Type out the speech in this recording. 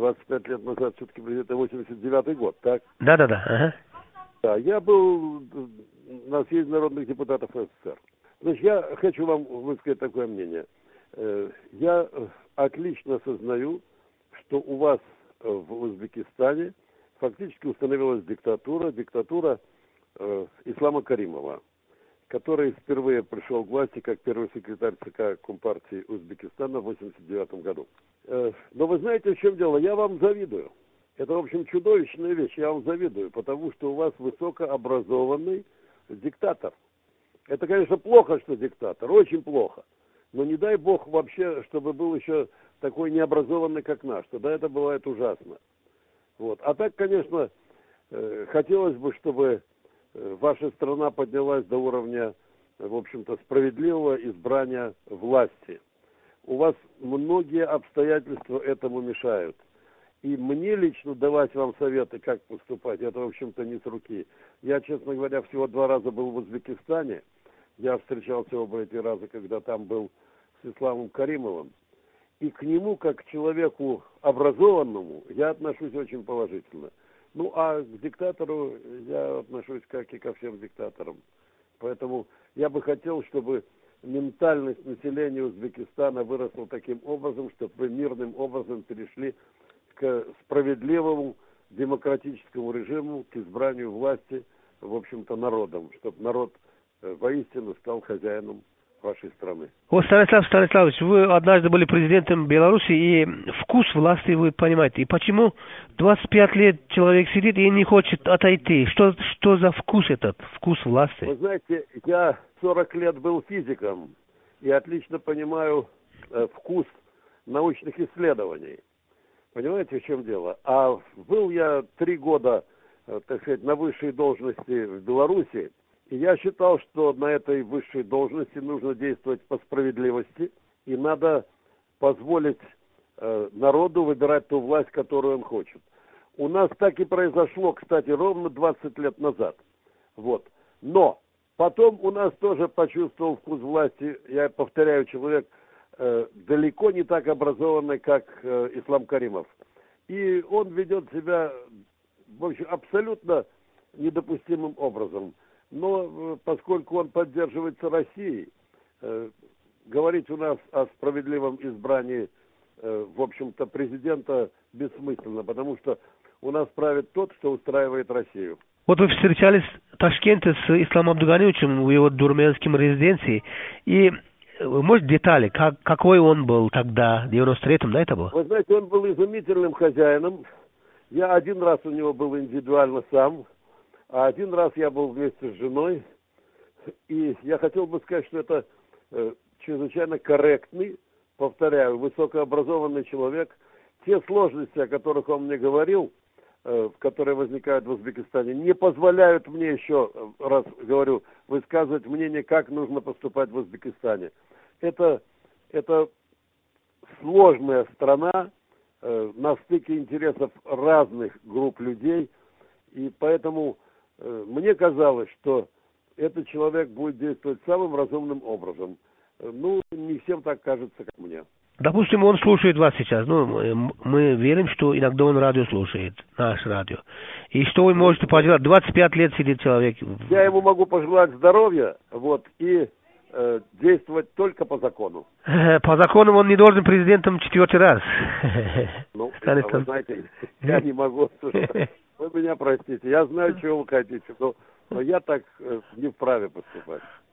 25 лет назад, все-таки это 89-й год, так? Да-да-да, ага. Да, я был на съезде народных депутатов СССР. Значит, я хочу вам высказать такое мнение. Я отлично осознаю, что у вас в Узбекистане фактически установилась диктатура Ислама Каримова, который впервые пришел к власти как первый секретарь ЦК Компартии Узбекистана в 1989 году. Но вы знаете, в чем дело? Я вам завидую. Это, в общем, чудовищная вещь. Я вам завидую, потому что у вас высокообразованный диктатор. Это, конечно, плохо, что диктатор, очень плохо. Но не дай бог вообще, чтобы был еще такой необразованный, как наш. Тогда это бывает ужасно. Вот. А так, конечно, хотелось бы, чтобы ваша страна поднялась до уровня, в общем-то, справедливого избрания власти. У вас многие обстоятельства этому мешают. И мне лично давать вам советы, как поступать, это, в общем-то, не с руки. Я, честно говоря, всего 2 раза был в Узбекистане. Я встречался оба эти раза, когда там был с Исламом Каримовым. И к нему, как к человеку образованному, я отношусь очень положительно. Ну, а к диктатору я отношусь, как и ко всем диктаторам. Поэтому я бы хотел, чтобы ментальность населения Узбекистана выросла таким образом, чтобы вы мирным образом перешли к справедливому демократическому режиму, к избранию власти, в общем-то, народом, чтобы народ воистину стал хозяином вашей страны. Вот, Станислав Станиславович, вы однажды были президентом Беларуси, и вкус власти вы понимаете. И почему 25 лет человек сидит и не хочет отойти? Что за вкус этот, вкус власти? Вы знаете, я 40 лет был физиком и отлично понимаю вкус научных исследований. Понимаете, в чем дело? А был я 3 года, так сказать, на высшей должности в Беларуси, и я считал, что на этой высшей должности нужно действовать по справедливости, и надо позволить народу выбирать ту власть, которую он хочет. У нас так и произошло, кстати, ровно 20 лет назад. Вот. Но потом у нас тоже почувствовал вкус власти, я повторяю, человек далеко не так образованный, как Ислам Каримов. И он ведет себя, в общем, абсолютно недопустимым образом. Но поскольку он поддерживается Россией, говорить у нас о справедливом избрании, в общем-то, президента бессмысленно, потому что у нас правит тот, кто устраивает Россию. Вот вы встречались в Ташкенте с Исламом Абдуганиевичем в его дурменском резиденции, и может детали, какой он был тогда, в 93-м, да, это было? Вы знаете, он был изумительным хозяином. Я 1 раз у него был индивидуально сам, а 1 раз я был вместе с женой. И я хотел бы сказать, что это чрезвычайно корректный, повторяю, высокообразованный человек. Те сложности, о которых он мне говорил, которые возникают в Узбекистане, не позволяют мне, еще раз говорю, высказывать мнение, как нужно поступать в Узбекистане. Это сложная страна на стыке интересов разных групп людей, и поэтому мне казалось, что этот человек будет действовать самым разумным образом. Ну, не всем так кажется, как мне. Допустим, он слушает вас сейчас. Ну, мы верим, что иногда он радио слушает, наше радио. И что вы можете пожелать? 25 лет сидит человек. Я ему могу пожелать здоровья, вот, и действовать только по закону. По закону он не должен президентом 4-й раз. Ну, вы знаете, я не могу. Вы меня простите. Я знаю, чего вы хотите, но я так не вправе поступать.